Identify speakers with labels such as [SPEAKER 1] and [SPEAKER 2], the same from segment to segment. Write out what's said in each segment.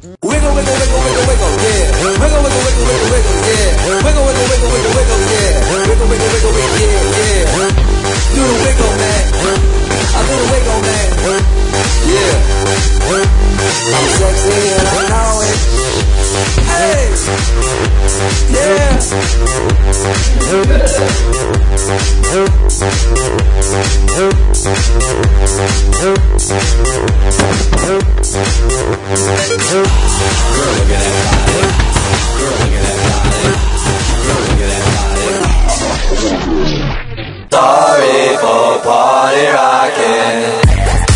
[SPEAKER 1] Wiggle, wiggle, wiggle, wiggle, wiggle, yeah. Wiggle, wiggle, wiggle, wiggle, wiggle, yeah. Wiggle, wiggle, wiggle, wiggle, wiggle, yeah. Wiggle, wiggle, wiggle, wiggle, yeah, yeah. Do the wiggle, man. I do the wiggle, man. Yeah. I'm sexy and I know it. Hey. Yeah. Girl, look at that body. Girl, look at that body. Girl, look at that body. Sorry for party rocking.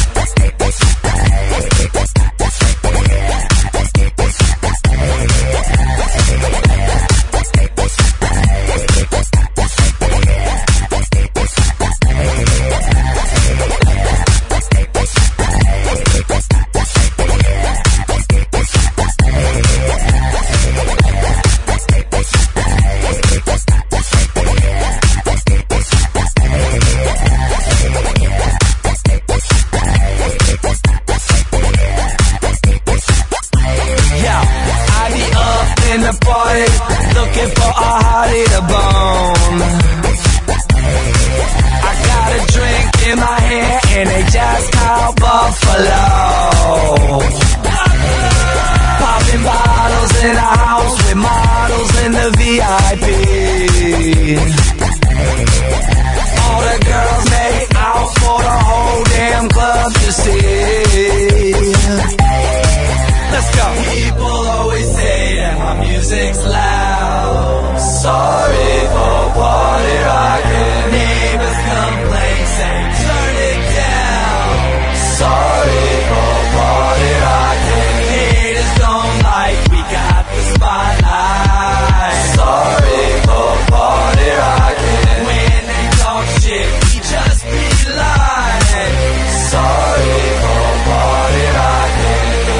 [SPEAKER 1] Looking for a hottie to bone. I got a drink in my hand and they just called Buffalo. Popping bottles in a house with models in the VIP. All the girls make out for the whole damn club to see. Let's go. People always say that my music's loud. Sorry for party rocking. Neighbors complain, say turn it down. Sorry for party rocking. Haters don't like, we got the spotlight. Sorry for party rocking. When they talk shit, we just be lying. Sorry for party rocking.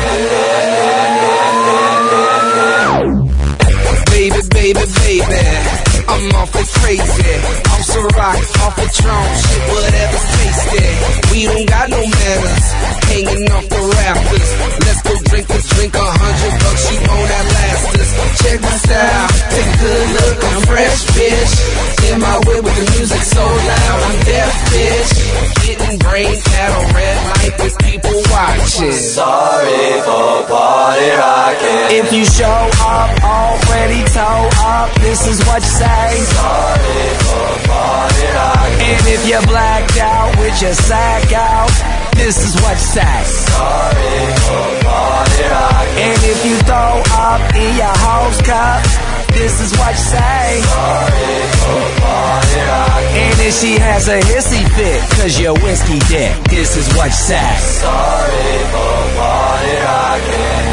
[SPEAKER 1] Baby, I'm awful crazy. I'm so rock, off Patron, shit, whatever's tasty. We don't got no manners, hanging off the rafters. Let's go drink a drink, $100, you won't outlast us. Check my style, take a good look, I'm fresh, bitch. In my way with the music so loud, I'm deaf, bitch. Getting brain at a red light with people watching. Sorry for party rocking. If you show up already toe up, this is what you say. Sorry for party rocking. And if you're blacked out with your sack out, this is what you say. Sorry for party rocking. And if you throw up in your hose cup, this is what you say. Sorry for party rocking. And if she has a hissy fit, cause you're whiskey dick, this is what you say. Sorry for party rocking.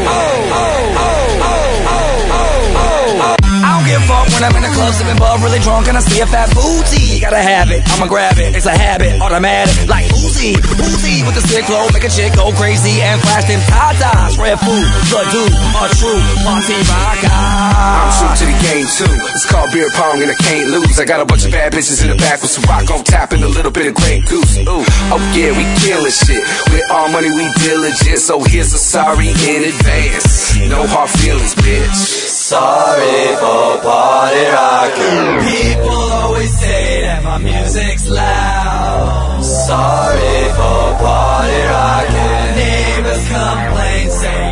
[SPEAKER 1] I don't give a fuck when I'm in the club sipping bub, really drunk and I see a fat booty. Gotta have it, I'ma grab it, it's a habit, automatic, like Uzi with the sick flow, make a chick go crazy and flash them tatas. Red food, blood dude, a true party rocker.
[SPEAKER 2] I'm true to the game too. It's called beer pong and I can't lose. I got a bunch of bad bitches in the back with some rock on tap and a little bit of Grey Goose. Ooh, oh yeah, we killing shit. With all money we diligent, so here's a sorry in advance. No hard feelings, bitch.
[SPEAKER 1] Sorry for party rocking.
[SPEAKER 3] People always say that my music's loud.
[SPEAKER 1] Sorry for party rocking.
[SPEAKER 3] Neighbors complain, say